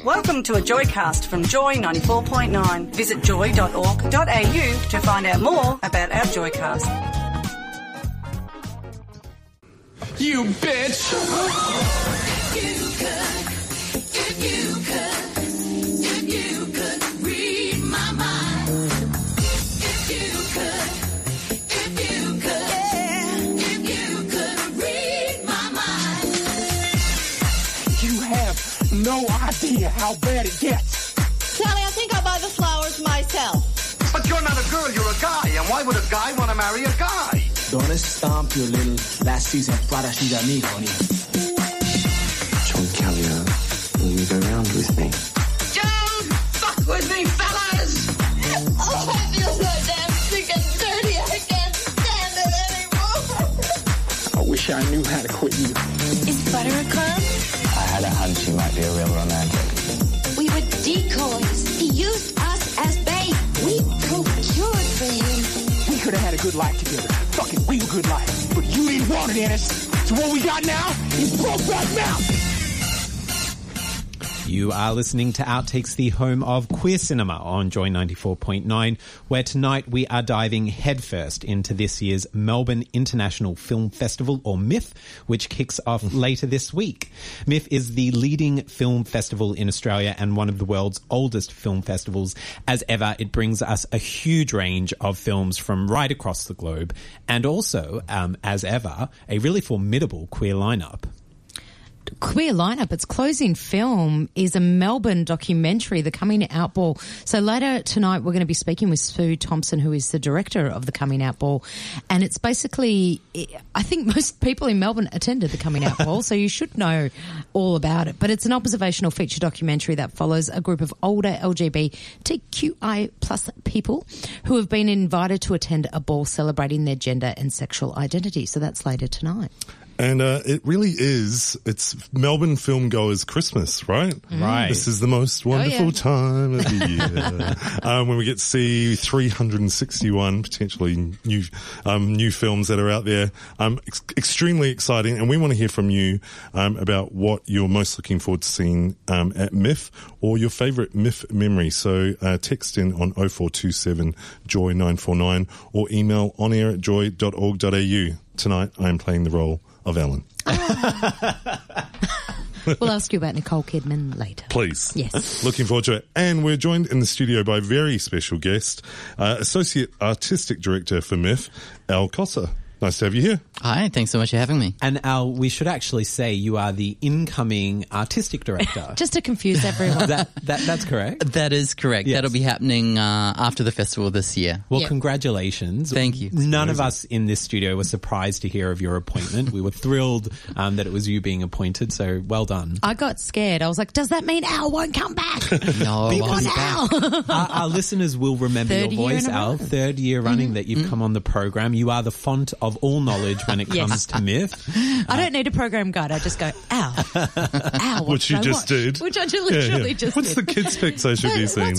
Welcome to a Joycast from Joy 94.9. Visit joy.org.au to find out more about our Joycast. You bitch! If you could read my mind. If you could read my mind. You have no idea how bad it gets. Sally, I think I'll buy the flowers myself. But you're not a girl, you're a guy. And why would a guy want to marry a guy? Don't stomp your little last season fluttershy me, honey. John Callier, will you go round with me? Don't fuck with me, fellas! Oh, I feel so damn sick and dirty. I can't stand it anymore. I wish I knew how to quit you. Is butter a club? I had a hunch you might be a real romantic. We were decoys. He used us as bait. We procured for him. We could have had a good life together. Fucking real good life. But you didn't want it, Ennis. So what we got now is Brokeback Mountain. You are listening to Outtakes, the home of queer cinema on Joy 94.9, where tonight we are diving headfirst into this year's Melbourne International Film Festival, or MIFF, which kicks off later this week. MIFF is the leading film festival in Australia and one of the world's oldest film festivals. As ever, it brings us a huge range of films from right across the globe, and also, as ever, a really formidable queer lineup. Queer lineup. Its closing film is a Melbourne documentary, The Coming Out Ball. So later tonight we're going to be speaking with Sue Thompson, who is the director of The Coming Out Ball. And it's basically, I think most people in Melbourne attended The Coming Out Ball, so you should know all about it. But it's an observational feature documentary that follows a group of older LGBTQI plus people who have been invited to attend a ball celebrating their gender and sexual identity. So that's later tonight. And it really is. It's Melbourne film goers' Christmas, right? Right. This is the most wonderful time of the year when we get to see 361 potentially new films that are out there. Extremely exciting, and we want to hear from you about what you're most looking forward to seeing at MIFF or your favourite MIFF memory. So text in on 0427 Joy 949 or email onair@joy.org.au. Tonight, I am playing the role of Ellen. We'll ask you about Nicole Kidman later. Please. Yes. Looking forward to it. And we're joined in the studio by a very special guest, Associate Artistic Director for MIFF, Al Cossa. Nice to have you here. Hi, thanks so much for having me. And Al, we should actually say you are the incoming artistic director. Just to confuse everyone. That's correct? That is correct. Yes. That'll be happening after the festival this year. Well, Congratulations. Thank you. None of us in this studio were surprised to hear of your appointment. We were thrilled that it was you being appointed, so well done. I got scared. I was like, does that mean Al won't come back? No, Big on Al. Our listeners will remember your voice, Al. Third year running that you've come on the program. You are the font of all knowledge when it comes to MIFF. I don't need a program guide. I just go, Al, which you just did. Which I literally just What's did. the kids' pics I should be seeing?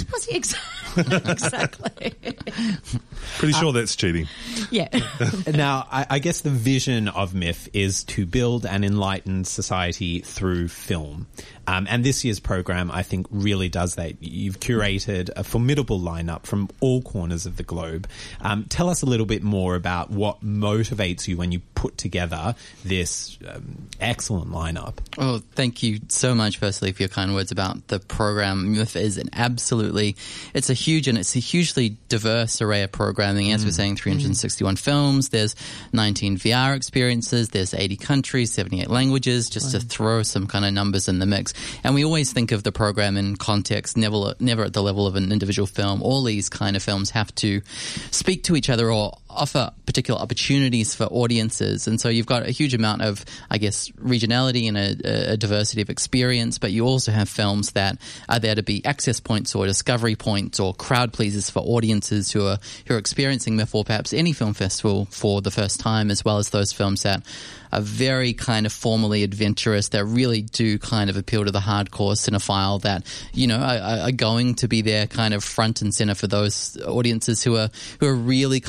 Exactly. Pretty sure that's cheating. Yeah. Now, I guess the vision of MIFF is to build and enlighten society through film. And this year's program, I think, really does that. You've curated a formidable lineup from all corners of the globe. Tell us a little bit more about what motivates you when you put together this excellent lineup. Oh, thank you so much, firstly, for your kind words about the program. MIFF is it's a hugely diverse array of programming. As we're saying, 361 films. There's 19 VR experiences. There's 80 countries, 78 languages, just to throw some kind of numbers in the mix. And we always think of the program in context, never at the level of an individual film. All these kind of films have to speak to each other or offer particular opportunities for audiences. And so you've got a huge amount of, I guess, regionality and a diversity of experience, but you also have films that are there to be access points or discovery points or crowd pleasers for audiences who are experiencing MIFF or perhaps any film festival for the first time, as well as those films that are very kind of formally adventurous, that really do kind of appeal to the hardcore cinephile, that, you know, are going to be there kind of front and center for those audiences who are really kind of adventurous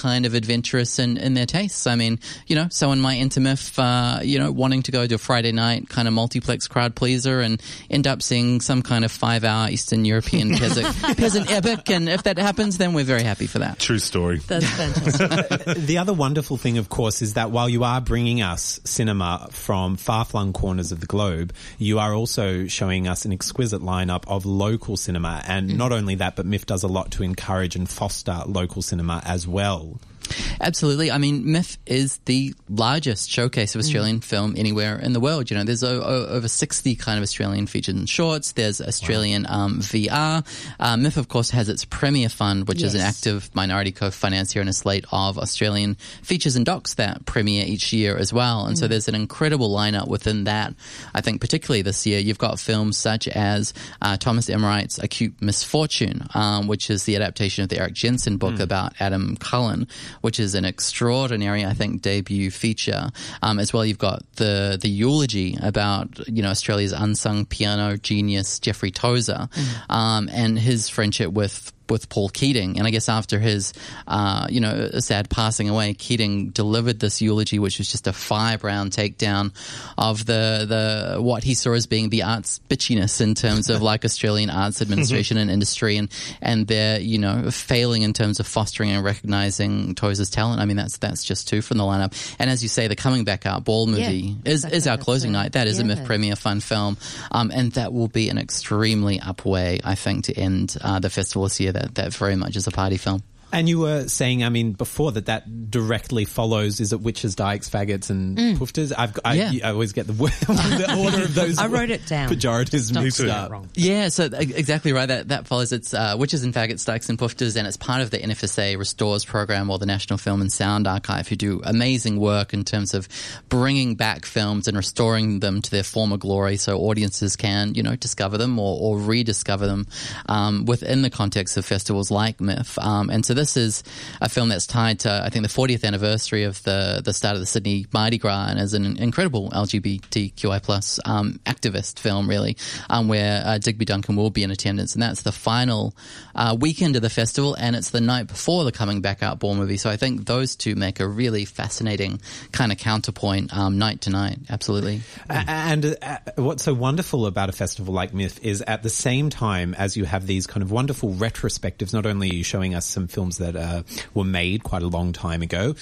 adventurous in their tastes. I mean, someone might enter MIF, wanting to go to a Friday night kind of multiplex crowd pleaser and end up seeing some kind of 5-hour Eastern European peasant epic. And if that happens, then we're very happy for that. True story. That's fantastic. The other wonderful thing, of course, is that while you are bringing us cinema from far-flung corners of the globe, you are also showing us an exquisite lineup of local cinema. And not only that, but MIF does a lot to encourage and foster local cinema as well. Absolutely. I mean, MIF is the largest showcase of Australian film anywhere in the world. There's over 60 kind of Australian features and shorts. There's Australian VR. MIF, of course, has its Premier Fund, which is an active minority co-financier and a slate of Australian features and docs that premiere each year as well. And so there's an incredible lineup within that. I think particularly this year, you've got films such as Thomas Emmeright's Acute Misfortune, which is the adaptation of the Eric Jensen book about Adam Cullen, which is an extraordinary, I think, debut feature. As well, you've got the eulogy about, Australia's unsung piano genius, Jeffrey Tozer, and his friendship with Paul Keating. And I guess after his, sad passing away, Keating delivered this eulogy, which was just a firebrand takedown of the what he saw as being the arts bitchiness in terms of like Australian arts administration and industry and their, failing in terms of fostering and recognizing Tozer's talent. I mean, that's just two from the lineup. And as you say, the Coming Back Out Ball movie is our closing night. That is a MIF Premier Fun film. And that will be an extremely up way, I think, to end the festival this year. That very much is a party film. And you were saying, before that directly follows, is it Witches, Dykes, Faggots and Poofters? I always get the order of those. I wrote it down. Pejoratives mixed up. Wrong. Yeah, so exactly right. That follows. It's Witches and Faggots, Dykes and Poofters, and it's part of the NFSA Restores program or the National Film and Sound Archive, who do amazing work in terms of bringing back films and restoring them to their former glory so audiences can, discover them or rediscover them within the context of festivals like MIF. And so this is a film that's tied to, I think, the 40th anniversary of the start of the Sydney Mardi Gras, and is an incredible LGBTQI plus activist film, really, where Digby Duncan will be in attendance. And that's the final weekend of the festival, and it's the night before the Coming Back Out Ball movie. So I think those two make a really fascinating kind of counterpoint night to night. Absolutely. And what's so wonderful about a festival like MIF is at the same time as you have these kind of wonderful retrospectives, not only are you showing us some films that were made quite a long time ago,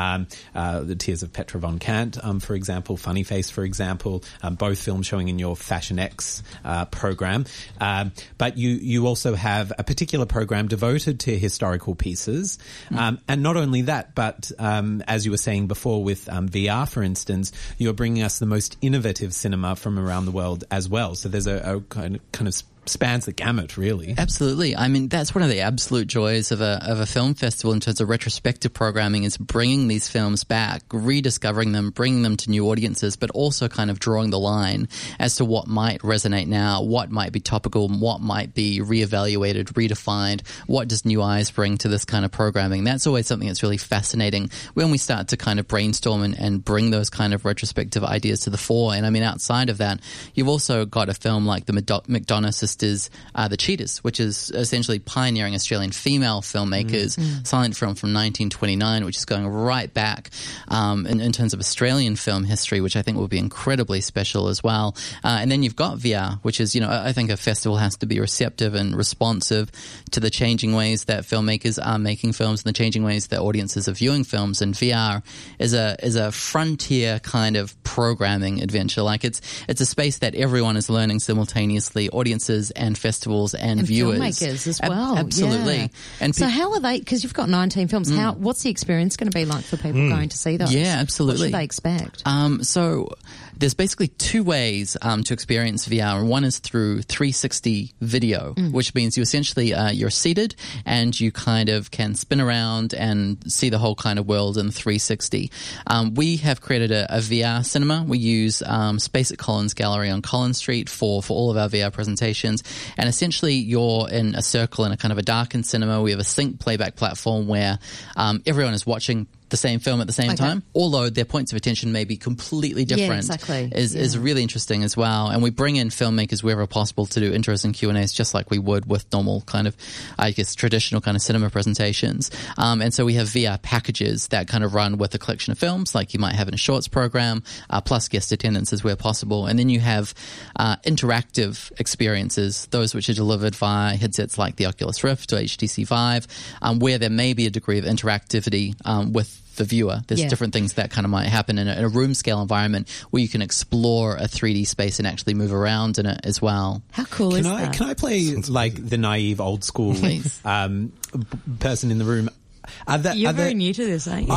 The Tears of Petra von Kant, for example, Funny Face, for example, both films showing in your Fashion X program. But you also have a particular program devoted to historical pieces. And not only that, but as you were saying before with VR, for instance, you're bringing us the most innovative cinema from around the world as well. So there's a kind of spans the gamut, really. Absolutely. I mean, that's one of the absolute joys of a film festival in terms of retrospective programming, is bringing these films back, rediscovering them, bringing them to new audiences, but also kind of drawing the line as to what might resonate now, what might be topical, what might be reevaluated, redefined, what does new eyes bring to this kind of programming. That's always something that's really fascinating when we start to kind of brainstorm and bring those kind of retrospective ideas to the fore. And I mean, outside of that, you've also got a film like the McDonough sisters, The Cheetahs, which is essentially pioneering Australian female filmmakers, silent film from 1929, which is going right back in terms of Australian film history, which I think will be incredibly special as well. And then you've got VR, which is, I think a festival has to be receptive and responsive to the changing ways that filmmakers are making films and the changing ways that audiences are viewing films. And VR is a frontier kind of programming adventure. Like it's a space that everyone is learning simultaneously, audiences and festivals and viewers. Filmmakers as well. Absolutely. Yeah. And so how are they, because you've got 19 films, what's the experience going to be like for people going to see those? Yeah, absolutely. What should they expect? So there's basically two ways to experience VR. One is through 360 video, which means you essentially, you're seated and you kind of can spin around and see the whole kind of world in 360. We have created a VR cinema. We use Space at Collins Gallery on Collins Street for all of our VR presentations. And essentially you're in a circle in a kind of a darkened cinema. We have a sync playback platform where everyone is watching the same film at the same time, although their points of attention may be completely different. exactly. Is really interesting as well. And we bring in filmmakers wherever possible to do interesting Q&As, just like we would with normal kind of, I guess, traditional kind of cinema presentations. And so we have VR packages that kind of run with a collection of films, like you might have in a shorts program, plus guest attendances where possible. And then you have interactive experiences, those which are delivered via headsets like the Oculus Rift or HTC Vive, where there may be a degree of interactivity with the viewer. There's different things that kind of might happen in a room scale environment where you can explore a 3D space and actually move around in it as well. How cool is that? Can I play like the naive old school person in the room? You're very new to this, aren't you?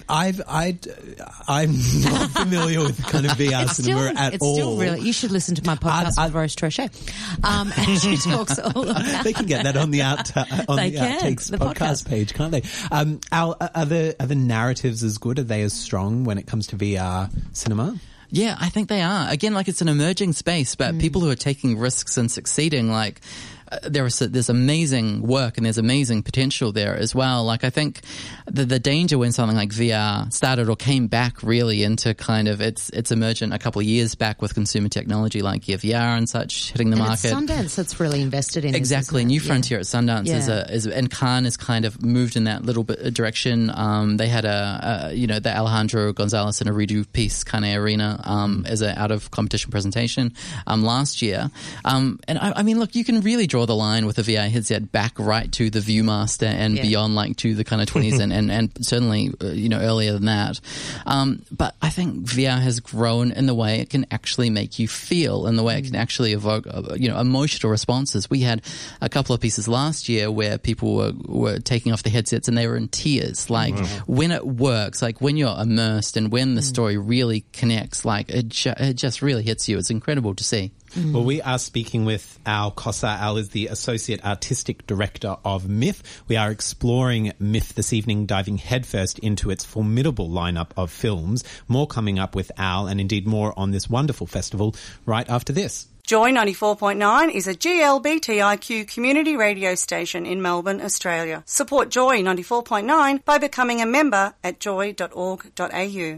I'm not familiar with kind of VR cinema at all. It's still really. You should listen to my podcast with Rose Trochet. And she talks all about. They can get that on the Outtakes podcast page, can't they? Al, are the narratives as good? Are they as strong when it comes to VR cinema? Yeah, I think they are. Again, like it's an emerging space, but people who are taking risks and succeeding, like there's amazing work and there's amazing potential there as well. Like I think the danger when something like VR started or came back really into kind of its emergent a couple of years back with consumer technology like Gear VR and such hitting the market. It's Sundance that's really invested in exactly. This, New Frontier at Sundance is and Cannes has kind of moved in that little bit of direction. They had the Alejandro Gonzalez Inarritu piece kind of arena as an out of competition presentation last year. And I mean, look, you can really draw the line with a VR headset back right to the Viewmaster and beyond, like to the kind of 20s and certainly earlier than that. But I think VR has grown in the way it can actually make you feel, in the way it can actually evoke emotional responses. We had a couple of pieces last year where people were taking off the headsets and they were in tears. Like when it works, like when you're immersed and when the story really connects, like it just really hits you. It's incredible to see. Well, we are speaking with Al Cossa. Al is the Associate Artistic Director of MIFF. We are exploring MIFF this evening, diving headfirst into its formidable lineup of films. More coming up with Al, and indeed more on this wonderful festival right after this. Joy 94.9 is a GLBTIQ community radio station in Melbourne, Australia. Support Joy 94.9 by becoming a member at joy.org.au.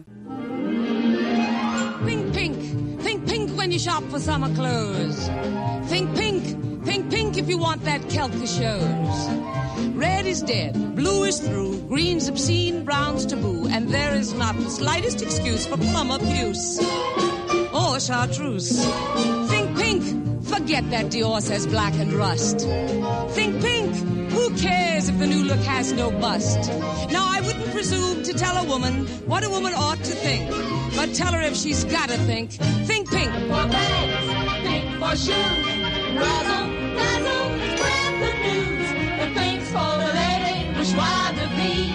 Think pink. Think pink when you shop for summer clothes. Think pink. Think pink if you want that kelp that shows. Red is dead, blue is through, green's obscene, brown's taboo, and there is not the slightest excuse for plum abuse or chartreuse. Think pink, forget that Dior says black and rust. Think pink, who cares if the new look has no bust? Now, I wouldn't presume to tell a woman what a woman ought to think, but tell her if she's gotta think. Think pink. For bags, pink for shoes, razzle, dazzle, spread the news. The pink's for the lady, bourgeois de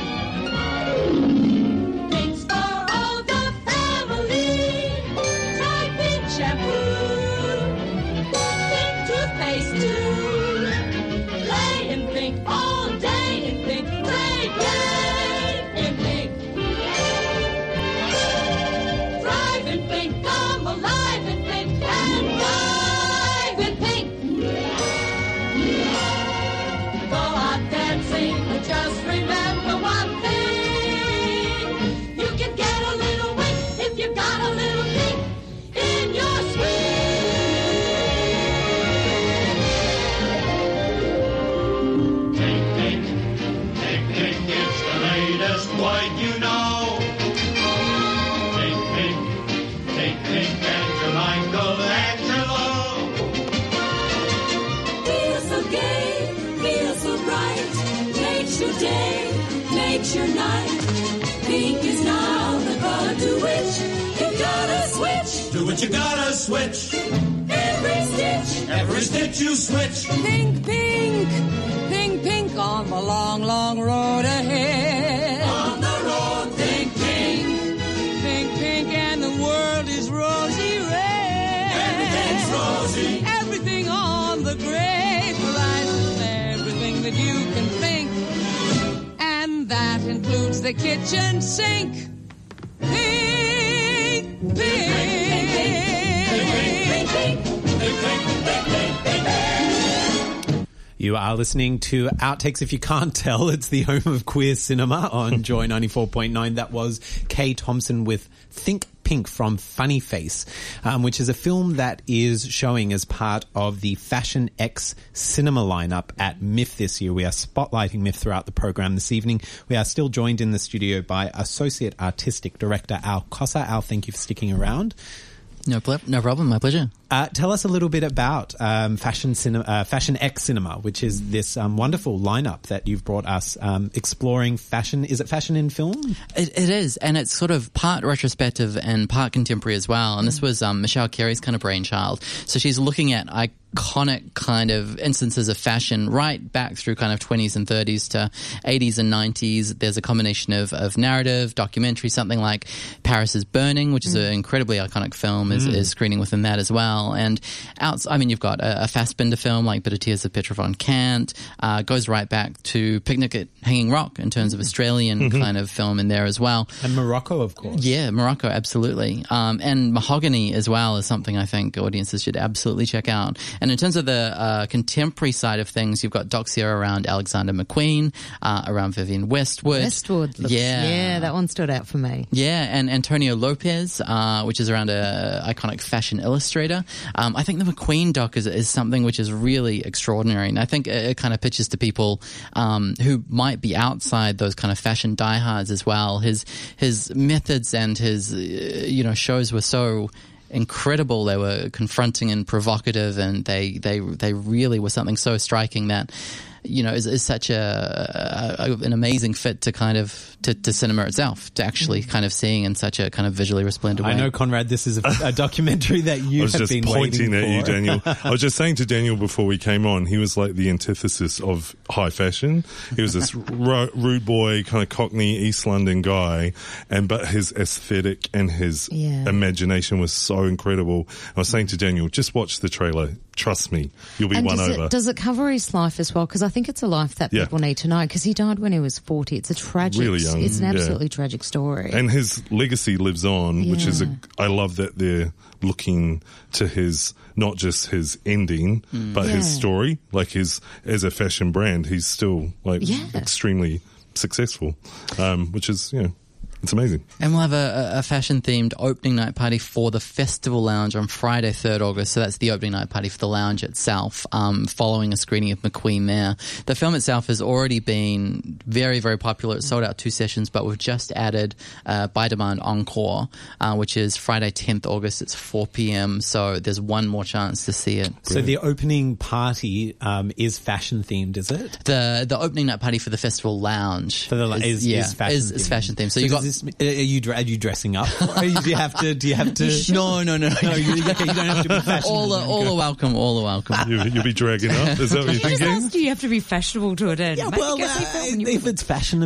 vie. Pink's for all the family. Try pink shampoo, pink toothpaste too. Play in pink all day in pink, play in pink. Thrive in pink, come alive in pink, and dive in pink. Go out dancing, but just remember one thing. You can get a little wink if you got a little pink in your Pink, pink, pink, pink, it's the latest white you know. Pink, pink, pink, and Michelangelo. Feel so gay, feel so bright, makes your day, makes your night. Pink is now the color to which you gotta switch. Do what you gotta switch. Every stitch you switch. Pink, pink, pink, pink on the long, long road ahead. on the road, think pink. Pink, pink, and the world is rosy red. Everything's rosy. Everything on the great horizon, everything that you can think. And that includes the kitchen sink. Pink, pink. You are listening to Outtakes. If you can't tell, it's the home of queer cinema on Joy 94.9. That was Kay Thompson with Think Pink from Funny Face, which is a film that is showing as part of the Fashion X cinema lineup at MIF this year. We are spotlighting MIF throughout the program this evening. We are still joined in the studio by Associate Artistic Director Al Cossa. Al, thank you for sticking around. No problem. My pleasure. Tell us a little bit about Fashion X Cinema, which is this wonderful lineup that you've brought us, exploring fashion. Is it fashion in film? It is, and it's sort of part retrospective and part contemporary as well. And this was Michelle Carey's kind of brainchild. So she's looking at iconic kind of instances of fashion right back through kind of 20s and 30s to 80s and 90s. There's a combination of narrative, documentary, something like Paris is Burning, which is an incredibly iconic film, is screening within that as well. And you've got a Fassbinder film like Bitter Tears of Petra von Kant, goes right back to Picnic at Hanging Rock in terms of Australian kind of film in there as well. And Morocco, of course. Yeah, Morocco, absolutely. And Mahogany as well is something I think audiences should absolutely check out. And in terms of the contemporary side of things, you've got docs around Alexander McQueen, around Vivienne Westwood. Yeah, that one stood out for me. Yeah, and Antonio Lopez, which is around a iconic fashion illustrator. I think the McQueen doc is something which is really extraordinary, and I think it kind of pitches to people who might be outside those kind of fashion diehards as well. His methods and his shows were so incredible. They were confronting and provocative, and they really were something so striking that is such an amazing fit to kind of to cinema itself, to actually kind of seeing in such a kind of visually resplendent way. I know, Conrad, this is a documentary that you have been waiting for. I was just pointing at you, Daniel. I was just saying to Daniel before we came on, he was like the antithesis of high fashion. He was this rude boy, kind of Cockney East London guy, but his aesthetic and his imagination was so incredible. I was saying to Daniel, just watch the trailer. Trust me, you'll be won over. Does it cover his life as well? Because I think it's a life that people need to know, because he died when he was 40. It's a tragic, really young, it's an absolutely tragic story. And his legacy lives on, which is I love that they're looking to his, not just his ending, but his story. Like as a fashion brand, he's still extremely successful, which is, it's amazing. And we'll have a fashion-themed opening night party for the Festival Lounge on Friday, 3rd August. So that's the opening night party for the lounge itself, following a screening of McQueen there. The film itself has already been very, very popular. It sold out 2 sessions, but we've just added By Demand Encore, which is Friday, 10th August. It's 4 p.m, so there's one more chance to see it. So the opening party is fashion-themed, is it? The opening night party for the Festival Lounge is fashion-themed. Is fashion-themed. So you got... Are you dressing up? Or do you have to? No. You don't have to be fashionable. All are welcome. You'll be dragging up. Is that what you're thinking? Do you have to be fashionable to attend? Yeah, if it's fashion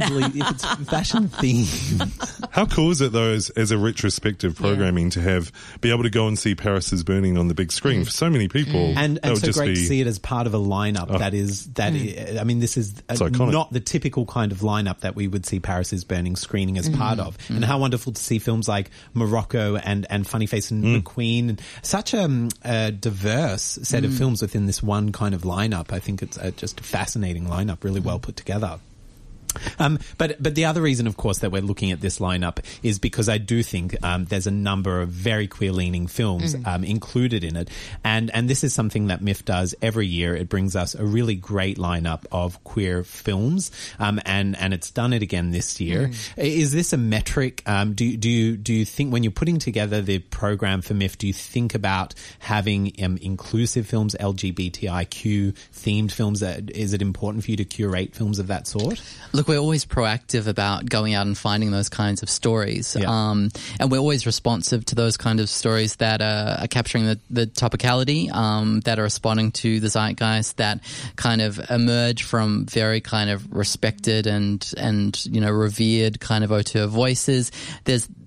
themed. How cool is it though, as a retrospective programming, to be able to go and see Paris is Burning on the big screen for so many people, and so great to see it as part of a lineup I mean, this is not the typical kind of lineup that we would see Paris is Burning screening as part of. And how wonderful to see films like Morocco and Funny Face and McQueen, and such a diverse set of films within this one kind of lineup. I think it's just a fascinating lineup, really well put together. But the other reason, of course, that we're looking at this lineup is because I do think there's a number of very queer-leaning films included in it, and this is something that MIF does every year. It brings us a really great lineup of queer films, and it's done it again this year. Is this a metric? Do you think when you're putting together the program for MIF, do you think about having inclusive films, LGBTIQ themed films? Is it important for you to curate films of that sort? Look, we're always proactive about going out and finding those kinds of stories. And we're always responsive to those kind of stories that are capturing the topicality, that are responding to the zeitgeist, that kind of emerge from very kind of respected and revered kind of auteur voices.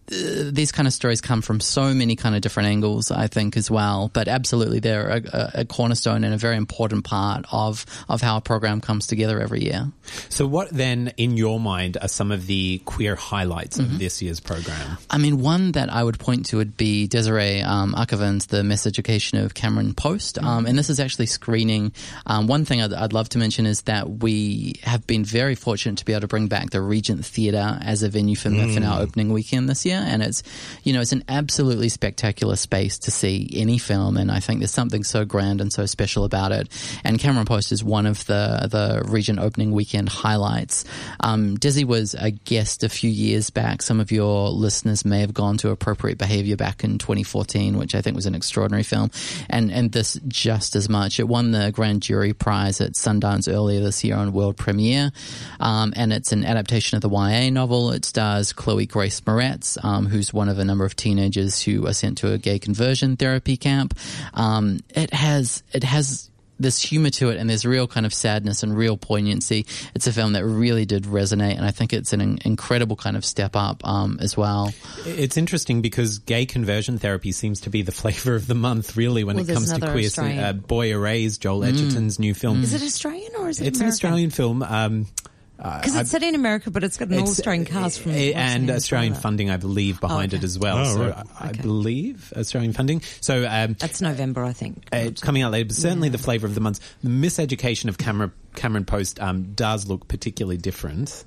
these kind of stories come from so many kind of different angles, I think, as well. But absolutely, they're a cornerstone and a very important part of how a program comes together every year. So what then, in your mind, are some of the queer highlights of this year's program? I mean, one that I would point to would be Desiree Akavan's The Miseducation of Cameron Post. And this is actually screening. One thing I'd love to mention is that we have been very fortunate to be able to bring back the Regent Theatre as a venue for MIF in our opening weekend this year. And it's, it's an absolutely spectacular space to see any film. And I think there's something so grand and so special about it. And Cameron Post is one of the Regent opening weekend highlights. Desi was a guest a few years back. Some of your listeners may have gone to Appropriate Behaviour back in 2014, which I think was an extraordinary film. And this just as much. It won the Grand Jury Prize at Sundance earlier this year on world premiere. And it's an adaptation of the YA novel. It stars Chloe Grace Moretz, who's one of a number of teenagers who are sent to a gay conversion therapy camp. It has this humor to it, and there's real kind of sadness and real poignancy. It's a film that really did resonate, and I think it's an incredible kind of step up as well. It's interesting because gay conversion therapy seems to be the flavour of the month, really, when it comes to queer. Boy Erased, Joel Edgerton's new film. Is it Australian or is it It's American? an Australian film. Because it's set in America, but it's got an all-Australian cast from and Australian funding, I believe, behind it as well. Oh, so right. I believe Australian funding. So that's November, I think. It's coming out later, but certainly the flavour of the month. The Miseducation of Cameron Post does look particularly different.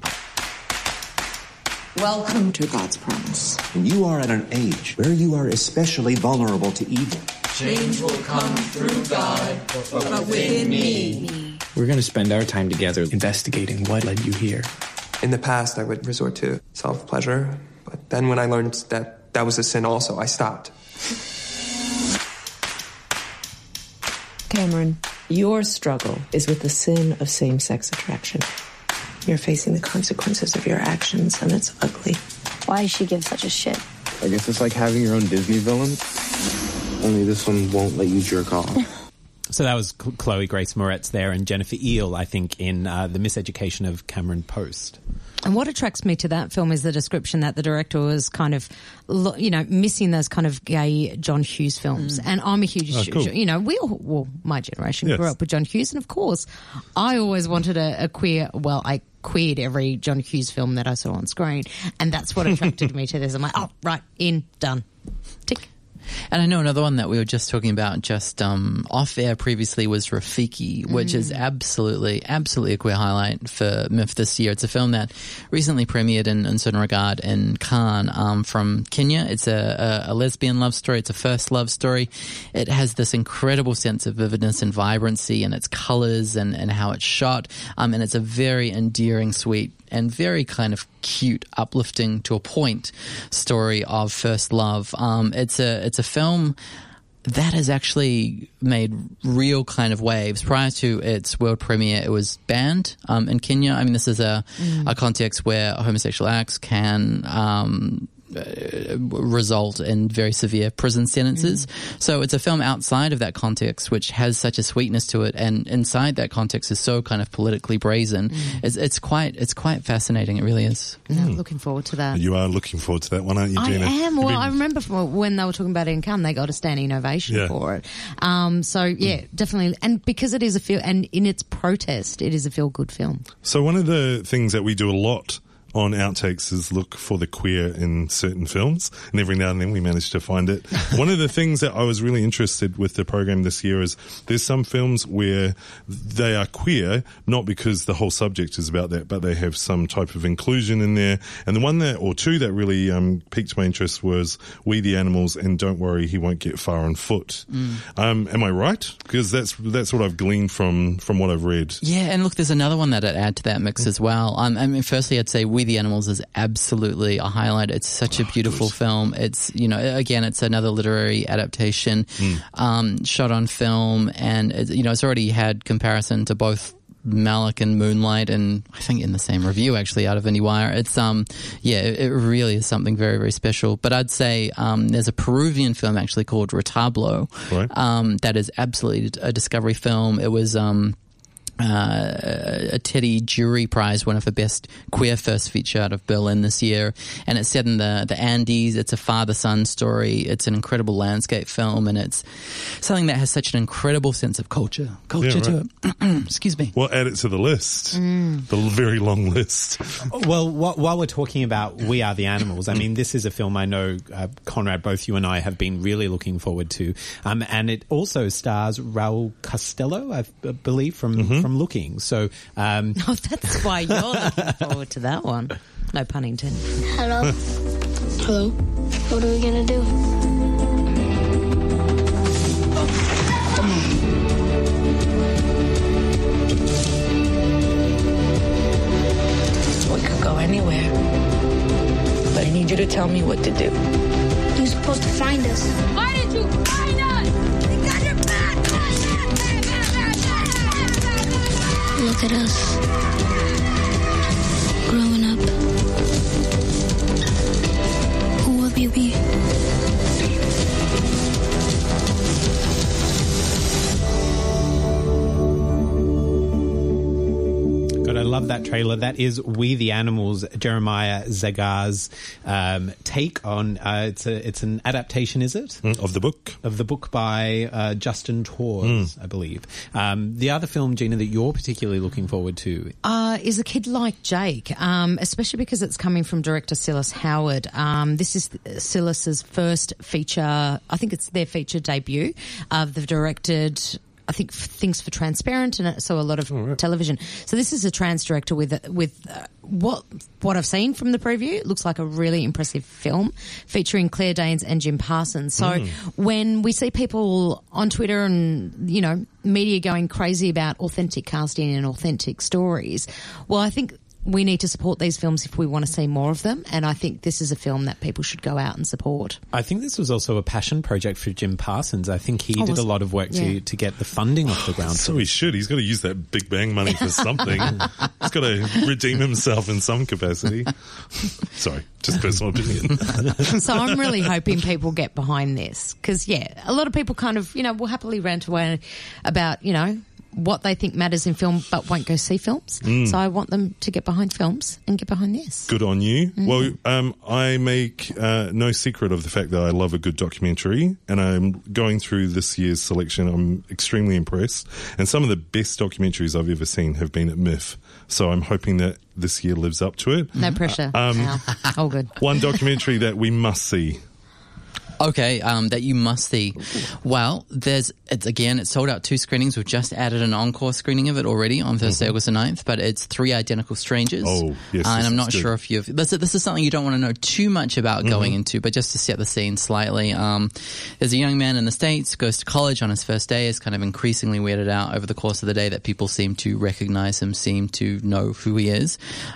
Welcome to God's promise. And you are at an age where you are especially vulnerable to evil. Change will come through God, but within me. We're going to spend our time together investigating what led you here. In the past, I would resort to self-pleasure, but then when I learned that that was a sin also, I stopped. Cameron, your struggle is with the sin of same-sex attraction. You're facing the consequences of your actions, and it's ugly. Why does she give such a shit? I guess it's like having your own Disney villain. Only this one won't let you jerk off. So that was Chloe Grace Moretz there and Jennifer Eel, I think, in The Miseducation of Cameron Post. And what attracts me to that film is the description that the director was kind of, missing those kind of gay John Hughes films. And I'm a huge, my generation grew up with John Hughes. And of course, I always wanted a queer, I queered every John Hughes film that I saw on screen. And that's what attracted me to this. I'm like, oh, right, in, done. Tick. And I know another one that we were just talking about just off air previously was Rafiki, which is absolutely a queer highlight for MIF this year. It's a film that recently premiered in certain regard in Cannes from Kenya. It's a lesbian love story. It's a first love story. It has this incredible sense of vividness and vibrancy in its colours and how it's shot. And it's a very endearing, sweet, and very kind of cute, uplifting to a point story of first love. It's a film that has actually made real kind of waves. Prior to its world premiere, it was banned in Kenya. I mean, this is a context where homosexual acts can result in very severe prison sentences. So it's a film outside of that context which has such a sweetness to it, and inside that context is so kind of politically brazen. It's quite fascinating. It really is. Looking forward to that. You are looking forward to that one, aren't you, Gina? I am. Well, I remember when they were talking about it in Cannes, they got a standing ovation for it. Definitely. And because it is and in its protest, it is a feel-good film. So one of the things that we do a lot on Outtakes is look for the queer in certain films, and every now and then we manage to find it. One of the things that I was really interested with the program this year is there's some films where they are queer, not because the whole subject is about that, but they have some type of inclusion in there. And the one or two that really piqued my interest was We the Animals and Don't Worry, He Won't Get Far on Foot. Am I right? Because that's what I've gleaned from what I've read. Yeah, and look, there's another one that I'd add to that mix as well. I mean, firstly, I'd say We the Animals is absolutely a highlight. It's such a beautiful film. It's, again, it's another literary adaptation, shot on film, and it's already had comparison to both Malik and Moonlight, and I think in the same review actually out of IndieWire. It's it really is something very, very special. But I'd say there's a Peruvian film actually called Retablo, that is absolutely a discovery film. It was a Teddy Jury Prize winner for Best Queer First Feature out of Berlin this year. And it's set in the Andes. It's a father-son story. It's an incredible landscape film, and it's something that has such an incredible sense of culture to it. Excuse me. Well, add it to the list. The very long list. Well, while we're talking about We Are the Animals, I mean, this is a film I know, Conrad, both you and I have been really looking forward to. And it also stars Raul Costello, I believe, from Looking. So, that's why you're looking forward to that one. No pun intended. Hello. Hello. What are we gonna do? We could go anywhere. But I need you to tell me what to do. You're supposed to find us. Why did you find us? We got your back! Look at us. Growing up. Who will you be? God, I love that trailer. That is We the Animals, Jeremiah Zagar's take on. It's an adaptation, is it? Of the book. Of the book by Justin Torres, I believe. The other film, Gina, that you're particularly looking forward to is A Kid Like Jake, especially because it's coming from director Silas Howard. This is Silas's first feature. I think it's their feature debut. They've directed, I think, things for Transparent and so a lot of television. So this is a trans director with what I've seen from the preview. It looks like a really impressive film featuring Claire Danes and Jim Parsons. So when we see people on Twitter and, you know, media going crazy about authentic casting and authentic stories, well, I think we need to support these films if we want to see more of them, and I think this is a film that people should go out and support. I think this was also a passion project for Jim Parsons. I think he did a lot of work to get the funding off the ground. So he should. He's got to use that Big Bang money for something. He's got to redeem himself in some capacity. Sorry, just personal opinion. So I'm really hoping people get behind this because, a lot of people kind of, you know, will happily rant away about, you know, what they think matters in film but won't go see films. So I want them to get behind films and get behind this. Good on you. Well, I make no secret of the fact that I love a good documentary, and I'm going through this year's selection. I'm extremely impressed, and some of the best documentaries I've ever seen have been at MIF. So I'm hoping that this year lives up to it. No pressure. All good. One documentary that we must see. Okay, that you must see. Well, it's sold out 2 screenings. We've just added an encore screening of it already on Thursday, August the 9th, but it's 3 Identical Strangers. Oh, yes. And I'm not sure if this is something you don't want to know too much about going into, but just to set the scene slightly. There's a young man in the States, goes to college on his first day, is kind of increasingly weirded out over the course of the day that people seem to recognize him, seem to know who he is.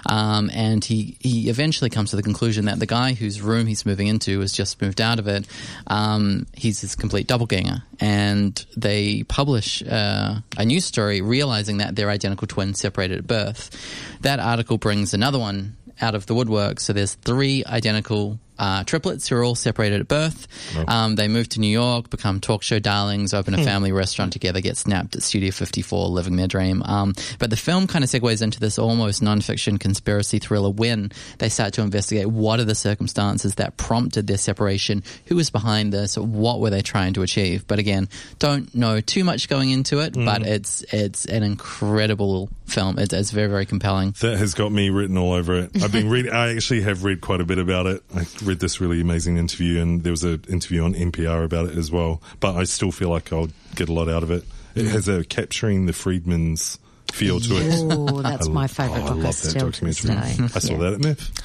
And he eventually comes to the conclusion that the guy whose room he's moving into has just moved out of it. He's this complete doppelganger, and they publish a news story realizing that they're identical twins separated at birth. That article brings another one out of the woodwork. So there's 3 identical triplets who are all separated at birth. They move to New York, become talk show darlings, open a family restaurant together, get snapped at Studio 54, living their dream. But the film kind of segues into this almost non-fiction conspiracy thriller when they start to investigate what are the circumstances that prompted their separation, who was behind this, what were they trying to achieve. But again, don't know too much going into it, but it's an incredible film. It's very, very compelling. That has got me written all over it. I actually have read quite a bit about it. I read this really amazing interview, and there was an interview on NPR about it as well, but I still feel like I'll get a lot out of it. It has a Capturing the Freedmans feel to it. Oh, that's my favourite book. I love that documentary. I saw that at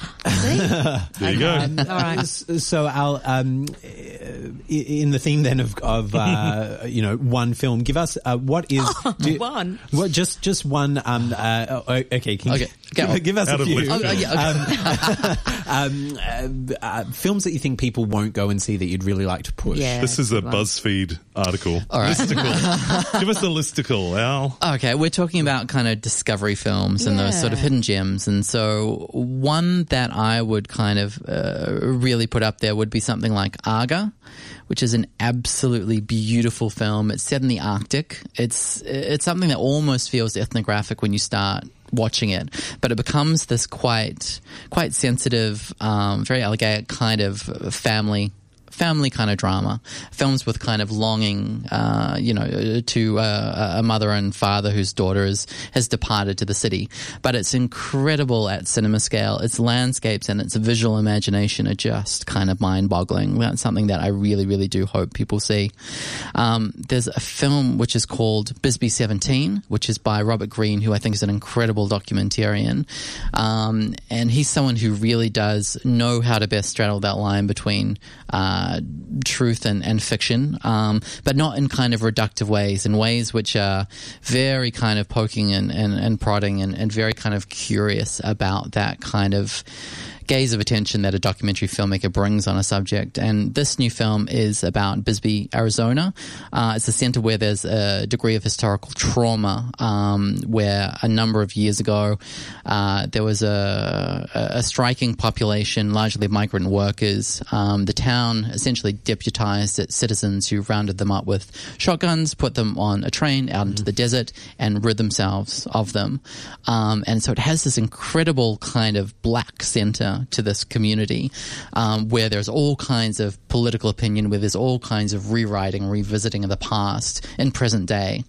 MIF. There you go. All right. So Al, in the theme then of one film, give us what is one? What just one? Okay, give us a few. Films that you think people won't go and see that you'd really like to push. Yeah, this is a BuzzFeed article. All right. Listicle. Give us the listicle, Al. Okay, we're talking about about kind of discovery films and those sort of hidden gems. And so one that I would kind of really put up there would be something like Aga, which is an absolutely beautiful film. It's set in the Arctic. It's something that almost feels ethnographic when you start watching it, but it becomes this quite sensitive, very elegant kind of family kind of drama. Films with kind of longing, to a mother and father whose daughter has departed to the city. But it's incredible at cinema scale. Its landscapes and its visual imagination are just kind of mind-boggling. That's something that I really, really do hope people see. There's a film which is called Bisbee 17, which is by Robert Greene, who I think is an incredible documentarian. And he's someone who really does know how to best straddle that line between truth and fiction, but not in kind of reductive ways, in ways which are very kind of poking and prodding and very kind of curious about that kind of gaze of attention that a documentary filmmaker brings on a subject. And this new film is about Bisbee, Arizona. It's a center where there's a degree of historical trauma, where a number of years ago there was a striking population, largely migrant workers. The town essentially deputized its citizens, who rounded them up with shotguns, put them on a train out into the desert, and rid themselves of them. And so it has this incredible kind of black center to this community, where there's all kinds of political opinion, where there's all kinds of rewriting, revisiting of the past in present day.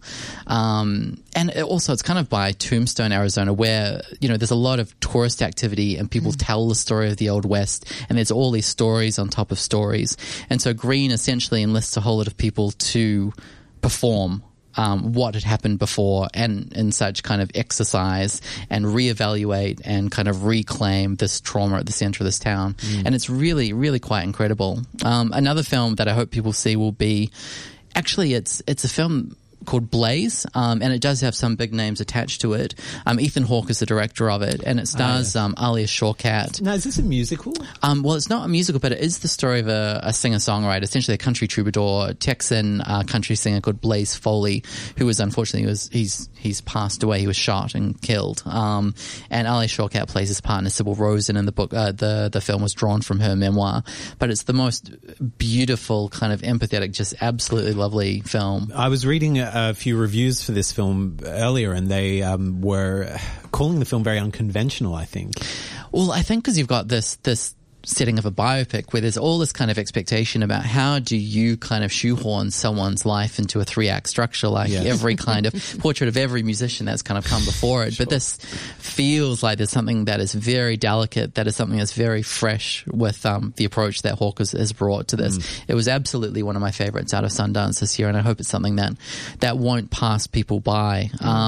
And it's kind of by Tombstone, Arizona, where, there's a lot of tourist activity and people tell the story of the Old West, and there's all these stories on top of stories. And so Greene essentially enlists a whole lot of people to perform what had happened before, and in such kind of exercise and reevaluate and kind of reclaim this trauma at the center of this town. And it's really, really quite incredible. Another film that I hope people see will be, actually it's a film called Blaze, and it does have some big names attached to it. Ethan Hawke is the director of it, and it stars Alia Shawkat. Now, is this a musical? Well, it's not a musical, but it is the story of a singer-songwriter, essentially a country troubadour, Texan country singer called Blaze Foley, who was unfortunately he's passed away. He was shot and killed. And Alia Shawkat plays his partner Sybil Rosen in the book. The film was drawn from her memoir, but it's the most beautiful, kind of empathetic, just absolutely lovely film. I was reading a few reviews for this film earlier, and they were calling the film very unconventional, I think. Well, I think because you've got this setting of a biopic where there's all this kind of expectation about how do you kind of shoehorn someone's life into a 3-act structure, like every kind of portrait of every musician that's kind of come before it. Sure. But this feels like there's something that is very delicate, that is something that's very fresh with the approach that Hawke has brought to this. It was absolutely one of my favorites out of Sundance this year, and I hope it's something that won't pass people by.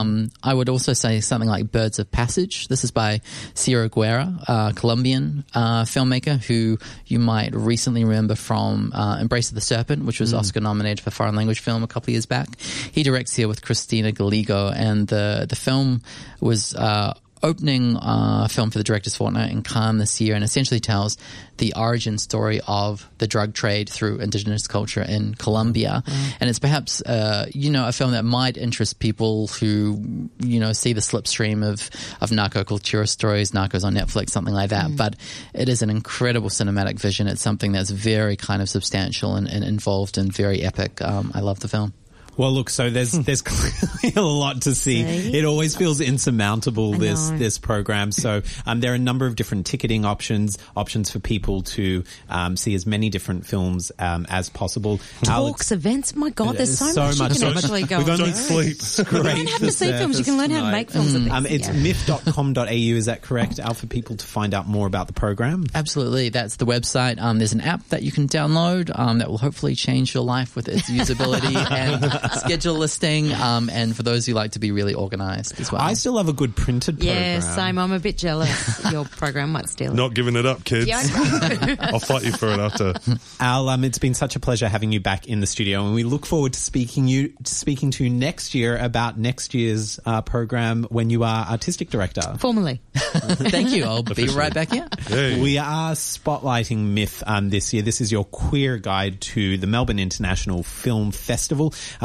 I would also say something like Birds of Passage. This is by Ciro Guerra, a Colombian filmmaker who you might recently remember from Embrace of the Serpent, which was Oscar nominated for foreign language film a couple of years back. He directs here with Cristina Gallego, and the film was opening film for the Directors Fortnight in Cannes this year, and essentially tells the origin story of the drug trade through indigenous culture in Colombia. And it's perhaps, a film that might interest people who, see the slipstream of narco cultura stories, Narcos on Netflix, something like that. But it is an incredible cinematic vision. It's something that's very kind of substantial and involved and very epic. I love the film. Well, look, so there's clearly a lot to see. It always feels insurmountable, this program. So there are a number of different ticketing options for people to see as many different films as possible. Talks, events, my God, there's so much you can actually go on. Don't sleep. You don't have to see films, you can learn how to make films. It's myth.com.au, is that correct, Al, for people to find out more about the program? Absolutely, that's the website. There's an app that you can download that will hopefully change your life with its usability and schedule listing, and for those who like to be really organised as well. I still have a good printed program. Yeah, same. I'm a bit jealous. Your program might steal it. Not giving it up, kids. Yeah, I'll fight you for it after. Al, it's been such a pleasure having you back in the studio, and we look forward to speaking to you next year about next year's program when you are artistic director. Formally. Thank you. I'll be right back here. Hey. We are spotlighting Myth this year. This is your queer guide to the Melbourne International Film Festival.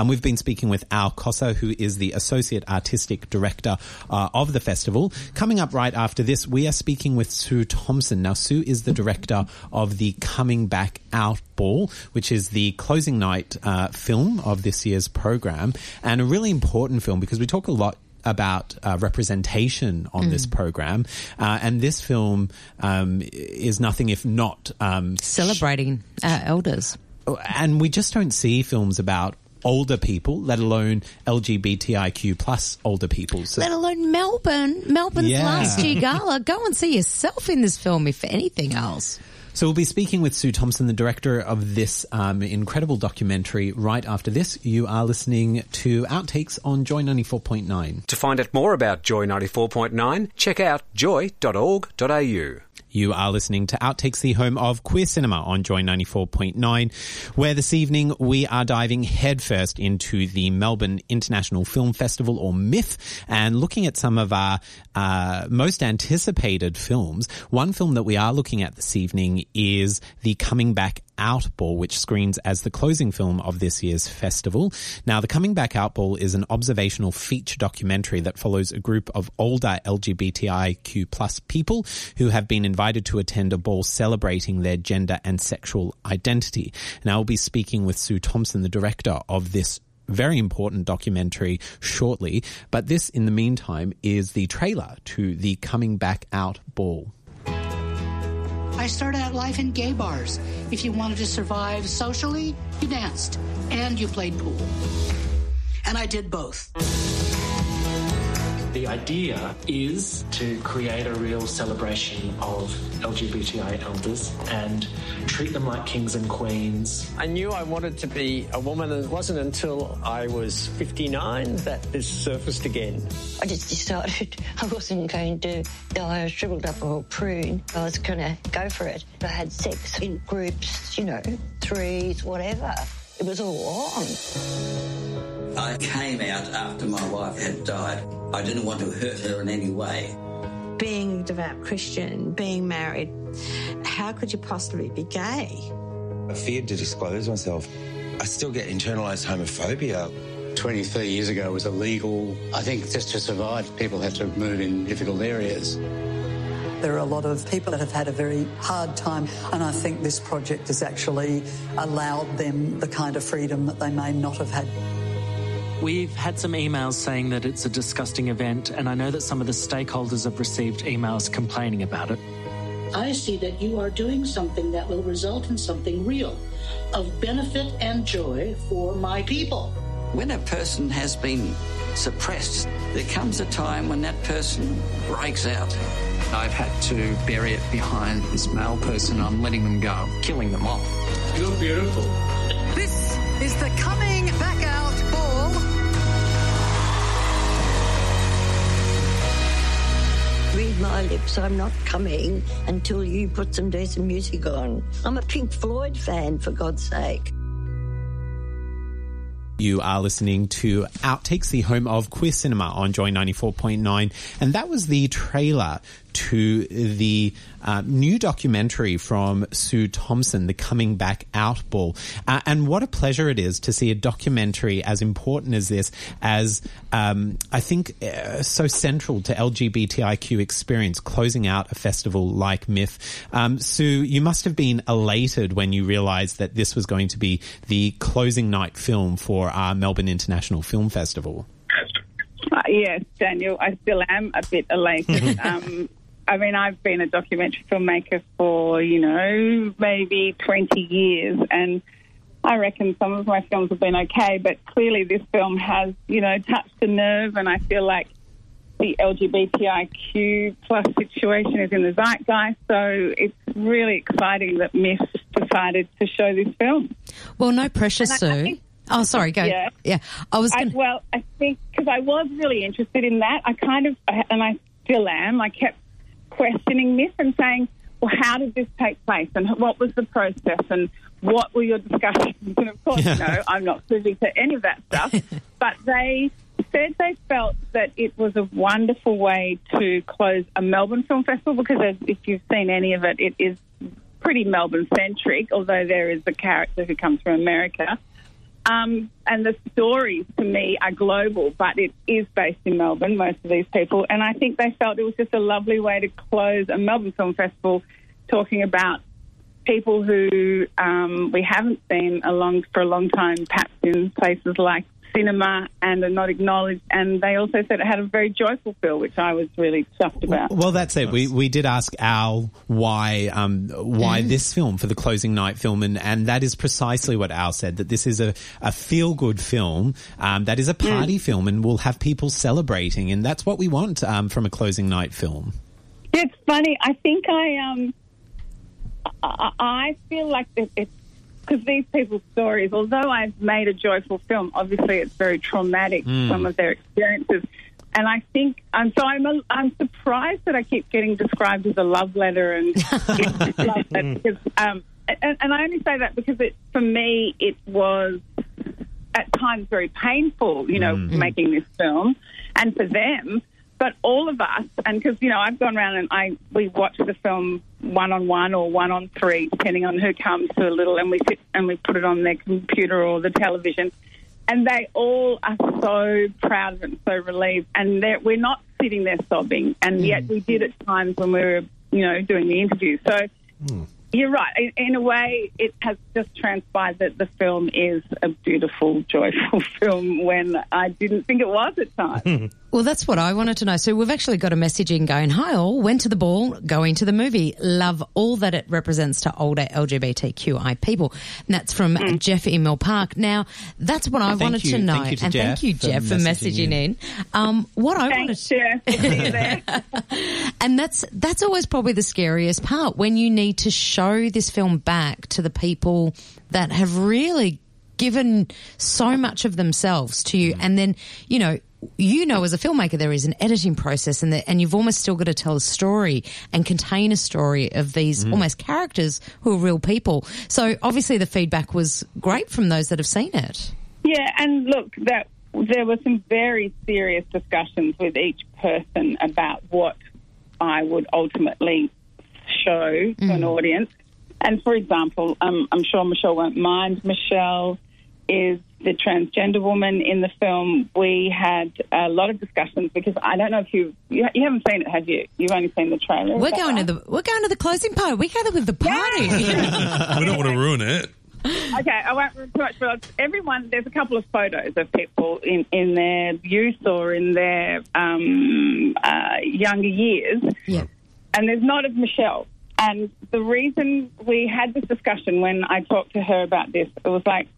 And we've been speaking with Al Cossa, who is the Associate Artistic Director of the festival. Coming up right after this, we are speaking with Sue Thompson. Now, Sue is the director of the Coming Back Out Ball, which is the closing night film of this year's program, and a really important film because we talk a lot about representation on this program, and this film is nothing if not celebrating our elders. And we just don't see films about older people, let alone LGBTIQ plus older people. So, let alone Melbourne's last year gala. Go and see yourself in this film, if anything else. So we'll be speaking with Sue Thompson, the director of this incredible documentary, right after this. You are listening to Outtakes on Joy 94.9. To find out more about Joy 94.9, check out joy.org.au. You are listening to Outtakes, the home of queer cinema on Joy 94.9, where this evening we are diving headfirst into the Melbourne International Film Festival, or MIFF, and looking at some of our most anticipated films. One film that we are looking at this evening is the Coming Back Out Ball, which screens as the closing film of this year's festival. Now, the Coming Back Out Ball is an observational feature documentary that follows a group of older LGBTIQ plus people who have been invited to attend a ball celebrating their gender and sexual identity. And I'll be speaking with Sue Thompson, the director of this very important documentary, shortly. But this, in the meantime, is the trailer to the Coming Back Out Ball. I started out life in gay bars. If you wanted to survive socially, you danced and you played pool. And I did both. The idea is to create a real celebration of LGBTI elders and treat them like kings and queens. I knew I wanted to be a woman, and it wasn't until I was 59 that this surfaced again. I just decided I wasn't going to die a shriveled up old prune. I was going to go for it. I had sex in groups, threes, whatever. It was all on. I came out after my wife had died. I didn't want to hurt her in any way. Being a devout Christian, being married, how could you possibly be gay? I feared to disclose myself. I still get internalised homophobia. 20, 30 years ago it was illegal. I think just to survive, people had to move in difficult areas. There are a lot of people that have had a very hard time, and I think this project has actually allowed them the kind of freedom that they may not have had. We've had some emails saying that it's a disgusting event, and I know that some of the stakeholders have received emails complaining about it. I see that you are doing something that will result in something real, of benefit and joy for my people. When a person has been suppressed, there comes a time when that person breaks out. I've had to bury it behind this male person. I'm letting them go, killing them off. You look beautiful. This is the Coming Back Out Ball. Read my lips, I'm not coming until you put some decent music on. I'm a Pink Floyd fan, for God's sake. You are listening to Outtakes, the home of queer cinema on Joy 94.9. And that was the trailer to the new documentary from Sue Thompson, The Coming Back Out Ball. And what a pleasure it is to see a documentary as important as this, as I think so central to LGBTIQ experience, closing out a festival like MIFF. Sue, you must have been elated when you realised that this was going to be the closing night film for our Melbourne International Film Festival. Yes, Daniel, I still am a bit elated. I've been a documentary filmmaker for, maybe 20 years, and I reckon some of my films have been okay, but clearly this film has, touched a nerve, and I feel like the LGBTIQ plus situation is in the zeitgeist, so it's really exciting that MIFF decided to show this film. Well, no pressure, Sue. Oh, sorry, go. Yeah. I think because I was really interested in that, and I still am, I kept questioning this and saying, well, how did this take place and what was the process and what were your discussions? And of course, I'm not privy to any of that stuff, but they said they felt that it was a wonderful way to close a Melbourne Film Festival because if you've seen any of it, it is pretty Melbourne-centric, although there is a character who comes from America. And the stories, to me, are global, but it is based in Melbourne, most of these people. And I think they felt it was just a lovely way to close a Melbourne Film Festival talking about people who we haven't seen for a long time, perhaps in places like cinema, and are not acknowledged. And they also said it had a very joyful feel, which I was really chuffed about. Well, that's it. We did ask Al why this film for the closing night film, and that is precisely what Al said, that this is a feel-good film that is a party film and will have people celebrating, and that's what we want from a closing night film. It's funny. I think I feel like it's because these people's stories, although I've made a joyful film, obviously it's very traumatic, some of their experiences. And I think, I'm surprised that I keep getting described as a love letter and love letter because, and I only say that because for me it was at times very painful, making this film, and for them. But all of us, and because, I've gone around and we watch the film 1-on-1 or 1-on-3, depending on who comes to a little, and we sit and we put it on their computer or the television, and they all are so proud of it and so relieved, and we're not sitting there sobbing, and yet we did at times when we were, doing the interview. So you're right. In a way, it has just transpired that the film is a beautiful, joyful film when I didn't think it was at times. Well, that's what I wanted to know. So we've actually got a message in going, hi all, went to the ball, going to the movie, love all that it represents to older LGBTQI people. And that's from Jeff in Mill Park. Now, that's what I wanted to know. Thank you, Jeff, for messaging in. And that's always probably the scariest part, when you need to show this film back to the people that have really given so much of themselves to you. And then, as a filmmaker, there is an editing process, and you've almost still got to tell a story and contain a story of these almost characters who are real people. So obviously the feedback was great from those that have seen it. Yeah, and look, there were some very serious discussions with each person about what I would ultimately show to an audience. And for example, I'm sure Michelle won't mind, Michelle is the transgender woman in the film. We had a lot of discussions because I don't know if you haven't seen it, have you? You've only seen the trailer. We're going to the closing part. We gather with the party. We don't want to ruin it. Okay, I won't ruin too much, but there's a couple of photos of people in their youth or in their younger years. Yeah. And there's not of Michelle. And the reason we had this discussion when I talked to her about this, it was like,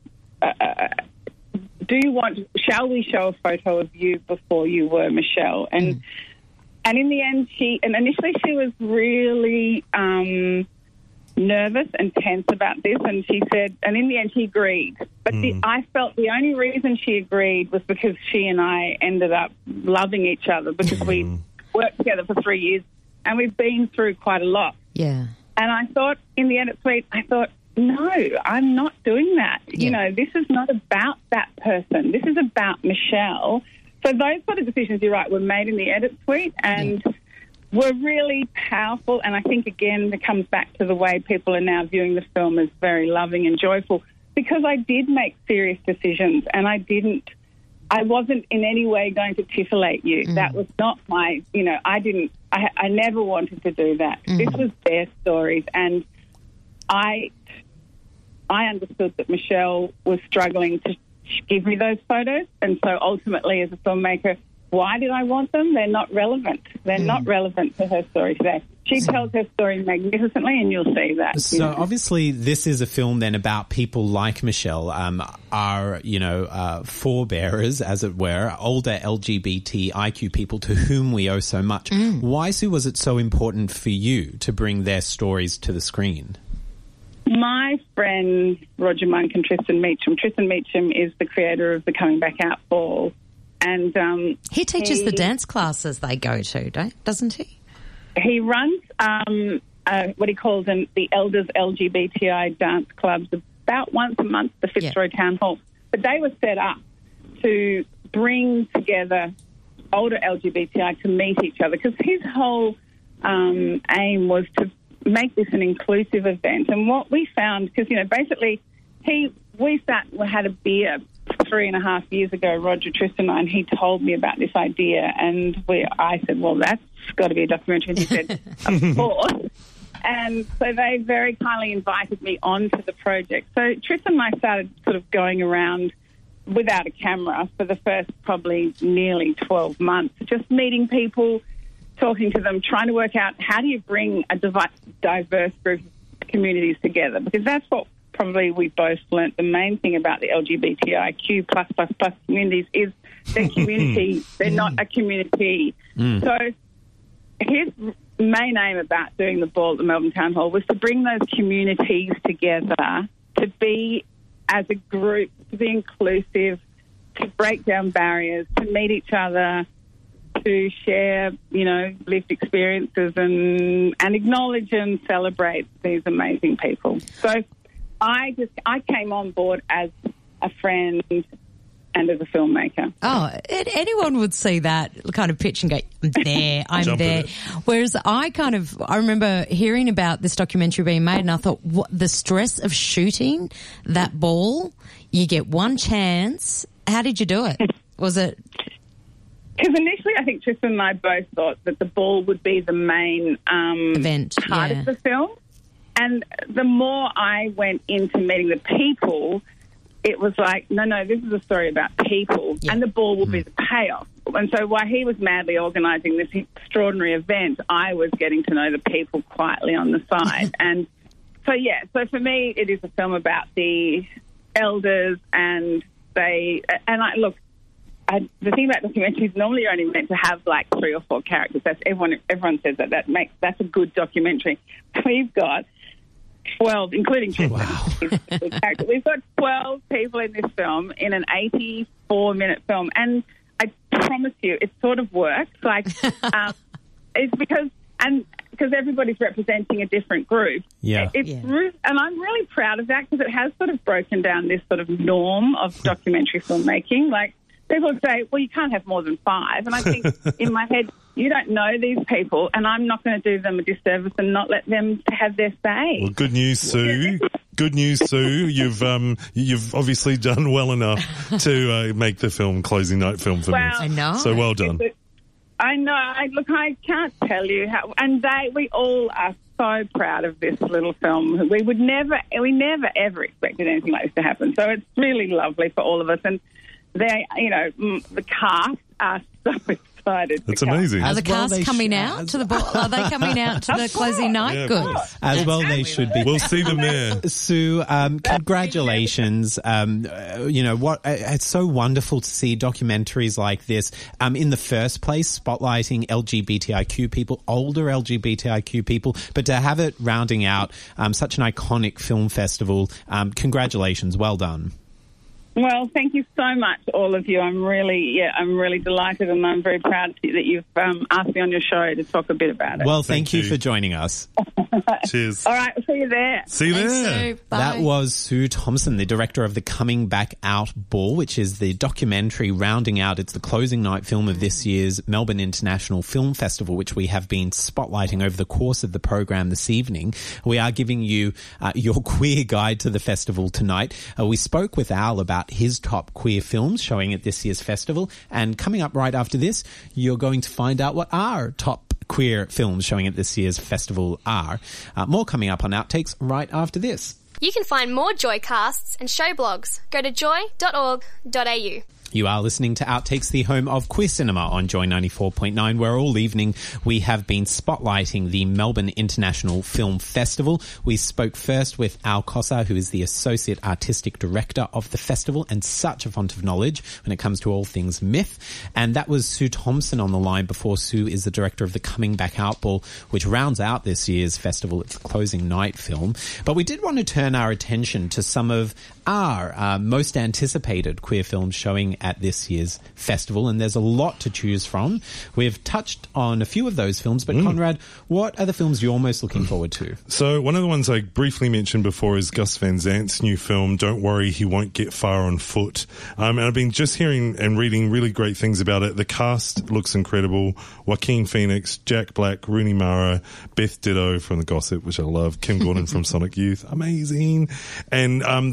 shall we show a photo of you before you were Michelle? And in the end, initially she was really nervous and tense about this, and she said, and in the end she agreed. But I felt the only reason she agreed was because she and I ended up loving each other, because we worked together for 3 years and we've been through quite a lot. Yeah. And I thought, in the edit suite, no, I'm not doing that. Yeah. This is not about that person. This is about Michelle. So those sort of decisions, you're right, were made in the edit suite and were really powerful. And I think, again, it comes back to the way people are now viewing the film as very loving and joyful, because I did make serious decisions, and I wasn't in any way going to titillate you. That was not my, I never wanted to do that. This was their stories, and I understood that Michelle was struggling to give me those photos, and so ultimately, as a filmmaker, why did I want them? They're not relevant. They're not relevant to her story today. She tells her story magnificently, and you'll see that. So obviously this is a film then about people like Michelle, our, forebearers, as it were, older LGBTIQ people to whom we owe so much. Why, Sue, was it so important for you to bring their stories to the screen? My friend Roger Monk and Tristan Meacham. Tristan Meacham is the creator of the Coming Back Out Ball. And he teaches the dance classes they go to, doesn't he? He runs what he calls the Elders LGBTI dance clubs about once a month, the Fitzroy Town Hall. But they were set up to bring together older LGBTI to meet each other, because his whole aim was to make this an inclusive event. And what we found, because, basically he we had a beer 3.5 years ago, Roger Tristan and I, and he told me about this idea, and I said, well, that's got to be a documentary. And he said, of course. And so they very kindly invited me onto the project. So Tristan and I started sort of going around without a camera for the first probably nearly 12 months, just meeting people, talking to them, trying to work out how do you bring a diverse group of communities together, because that's what probably we both learnt. The main thing about the LGBTIQ plus communities is they're community. They're not a community. So his main aim about doing the ball at the Melbourne Town Hall was to bring those communities together, to be as a group, to be inclusive, to break down barriers, to meet each other, to share, lived experiences and acknowledge and celebrate these amazing people. So I came on board as a friend and as a filmmaker. Oh, anyone would see that kind of pitch and go, I'm there. Whereas I remember hearing about this documentary being made, and I thought, what the stress of shooting that ball, you get one chance. How did you do it? Was it... Because initially, I think Tristan and I both thought that the ball would be the main event part of the film. And the more I went into meeting the people, it was like, no, this is a story about people, and the ball will be the payoff. And so while he was madly organising this extraordinary event, I was getting to know the people quietly on the side. And so for me, it is a film about the elders, and the thing about documentaries, normally you're only meant to have like 3 or 4 characters. That's everyone says that's a good documentary. We've got 12, including Tristan. Wow. We've got 12 people in this film in an 84-minute film, and I promise you, it sort of works. Like, it's because everybody's representing a different group. And I'm really proud of that, because it has sort of broken down this sort of norm of documentary filmmaking. Like, people say, well, you can't have more than 5. And I think in my head, you don't know these people, and I'm not going to do them a disservice and not let them have their say. Well, good news, Sue. Good news, Sue. You've obviously done well enough to make the film closing night film for me. I know. So well done. I know. I can't tell you how. And we all are so proud of this little film. We never ever expected anything like this to happen. So it's really lovely for all of us. And the cast are so excited. That's amazing. Are the cast coming out to the ball? Are they coming out to the closing night? Yeah, good. As well, they should be. We'll see them there. Sue, congratulations. It's so wonderful to see documentaries like this. In the first place, spotlighting LGBTIQ people, older LGBTIQ people, but to have it rounding out such an iconic film festival. Congratulations. Well done. Well, thank you so much, all of you. I'm really delighted, and I'm very proud that you've asked me on your show to talk a bit about it. Well, thank you for joining us. Cheers. All right, see you there. See you there. Bye. That was Sue Thompson, the director of the Coming Back Out Ball, which is the documentary rounding out. It's the closing night film of this year's Melbourne International Film Festival, which we have been spotlighting over the course of the program this evening. We are giving you your queer guide to the festival tonight. We spoke with Al about his top queer films showing at this year's festival, and coming up right after this, you're going to find out what our top queer films showing at this year's festival are. More coming up on Outtakes right after this. You can find more Joycasts and show blogs. Go to joy.org.au. You are listening to Outtakes, the home of queer cinema on Joy 94.9, where all evening we have been spotlighting the Melbourne International Film Festival. We spoke first with Al Cossar, who is the Associate Artistic Director of the festival and such a font of knowledge when it comes to all things myth. And that was Sue Thompson on the line before. Sue is the director of the Coming Back Out Ball, which rounds out this year's festival. It's the closing night film. But we did want to turn our attention to some of our most anticipated queer films showing at this year's festival, and there's a lot to choose from. We've touched on a few of those films, but Conrad, what are the films you're most looking forward to? So one of the ones I briefly mentioned before is Gus Van Sant's new film, Don't Worry, He Won't Get Far on Foot. And I've been just hearing and reading really great things about it. The cast looks incredible. Joaquin Phoenix, Jack Black, Rooney Mara, Beth Ditto from The Gossip, which I love, Kim Gordon from Sonic Youth, amazing. And the one thing they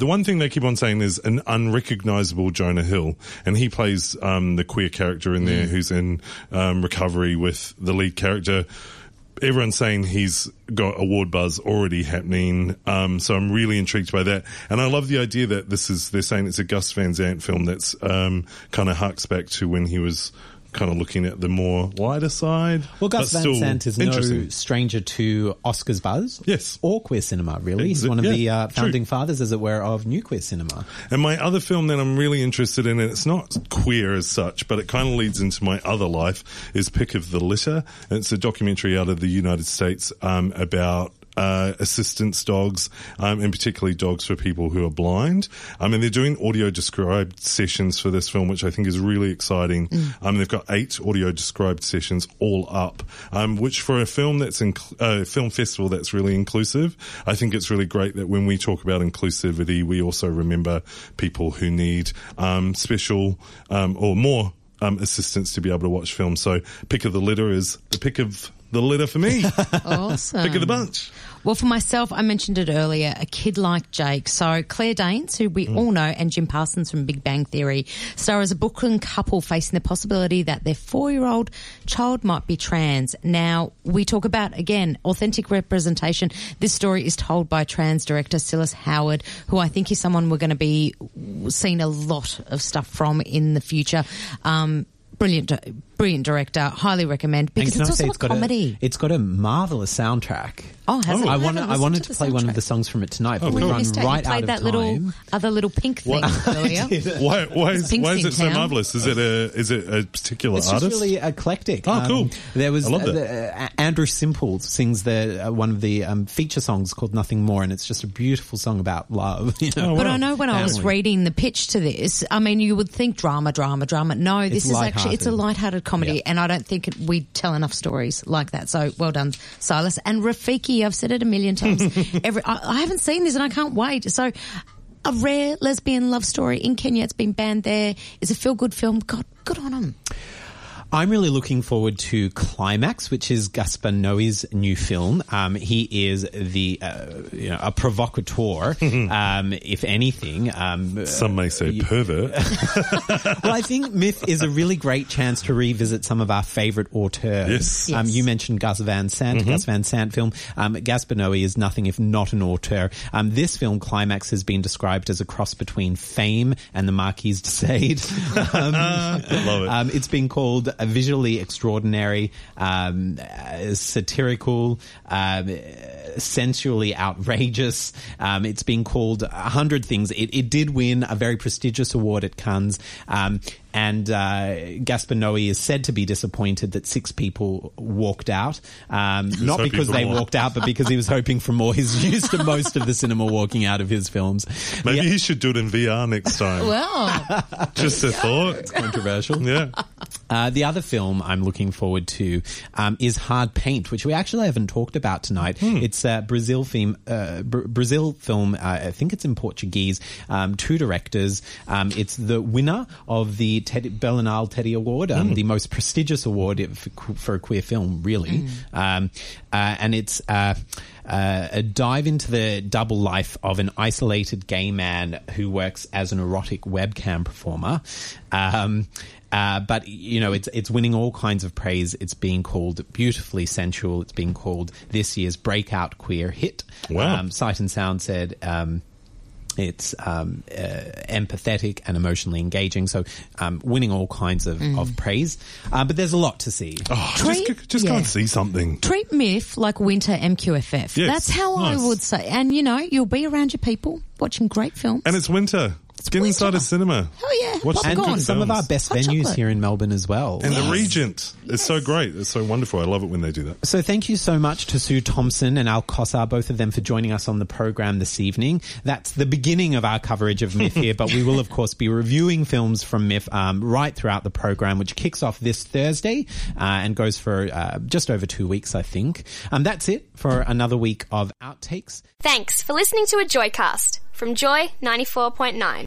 they keep on saying there's an unrecognisable Jonah Hill, and he plays the queer character in there who's in recovery with the lead character. Everyone's saying he's got award buzz already happening, so I'm really intrigued by that. And I love the idea that they're saying it's a Gus Van Sant film that's kind of harks back to when he was kind of looking at the more lighter side. Well, Gus Van Sant is no stranger to Oscar's buzz. Yes. Or queer cinema, really. He's one of the founding fathers, as it were, of new queer cinema. And my other film that I'm really interested in, and it's not queer as such, but it kind of leads into my other life, is Pick of the Litter. And it's a documentary out of the United States about assistance dogs, and particularly dogs for people who are blind. And they're doing audio described sessions for this film, which I think is really exciting. They've got 8 audio described sessions all up, which for a film that's film festival that's really inclusive, I think it's really great that when we talk about inclusivity, we also remember people who need special or more assistance to be able to watch films. So Pick of the Litter is the pick of the litter for me. Awesome. Pick of the bunch. Well, for myself, I mentioned it earlier, A Kid Like Jake. So Claire Danes, who we all know, and Jim Parsons from Big Bang Theory, star as a Brooklyn couple facing the possibility that their 4-year-old child might be trans. Now, we talk about, again, authentic representation. This story is told by trans director Silas Howard, who I think is someone we're going to be seeing a lot of stuff from in the future. Brilliant director. Highly recommend, because it's also a comedy. It's got a marvellous soundtrack. Oh, has it? I wanted to play one of the songs from it tonight, but we run right out of time. Other little pink thing earlier. Why is it so marvellous? Is it a particular artist? It's just really eclectic. Oh, cool. There was I love that. Andrew Simple sings one of the feature songs called Nothing More, and it's just a beautiful song about love. You know? But I know when I was reading the pitch to this, I mean, you would think drama. No, this is actually, it's a lighthearted comedy, and I don't think we tell enough stories like that. So well done, Silas. And Rafiki, I've said it a million times. I haven't seen this and I can't wait. So a rare lesbian love story in Kenya. It's been banned there. It's a feel-good film. God, good on them. I'm really looking forward to Climax, which is Gaspar Noé's new film. He is a provocateur, if anything. Some may say pervert. Well, I think Myth is a really great chance to revisit some of our favourite auteurs. Yes. You mentioned Gus Van Sant, Gus Van Sant film. Gaspar Noé is nothing if not an auteur. This film, Climax, has been described as a cross between Fame and the Marquis de Sade. I love it. It's been called visually extraordinary, satirical, sensually outrageous. It's been called 100 things. It did win a very prestigious award at Cannes. And Gaspar Noé is said to be disappointed that 6 people walked out. Not because they walked out, but because he was hoping for more. He's used to most of the cinema walking out of his films. Maybe he should do it in VR next time. Well, just a thought. It's controversial. Yeah. The other film I'm looking forward to is Hard Paint, which we actually haven't talked about tonight. It's a Brazil film. I think it's in Portuguese. 2 directors. It's the winner of the Berlinale Teddy Award, the most prestigious award for a queer film, really. And it's a dive into the double life of an isolated gay man who works as an erotic webcam performer. But you know, it's winning all kinds of praise. It's being called beautifully sensual. It's being called this year's breakout queer hit. Wow. Sight and Sound said it's empathetic and emotionally engaging, so winning all kinds of praise. But there's a lot to see. Just go and see something. Treat Myth like winter MQFF. Yes, that's how nice. I would say. And, you know, you'll be around your people watching great films. And it's winter. Get inside a cinema. Oh, yeah. Watch and some of our best venues here in Melbourne as well. And the Regent. It's so great. It's so wonderful. I love it when they do that. So thank you so much to Sue Thompson and Al Cossar, both of them, for joining us on the program this evening. That's the beginning of our coverage of Myth here, but we will, of course, be reviewing films from Myth right throughout the program, which kicks off this Thursday and goes for just over 2 weeks, I think. That's it for another week of Outtakes. Thanks for listening to a Joycast from Joy 94.9.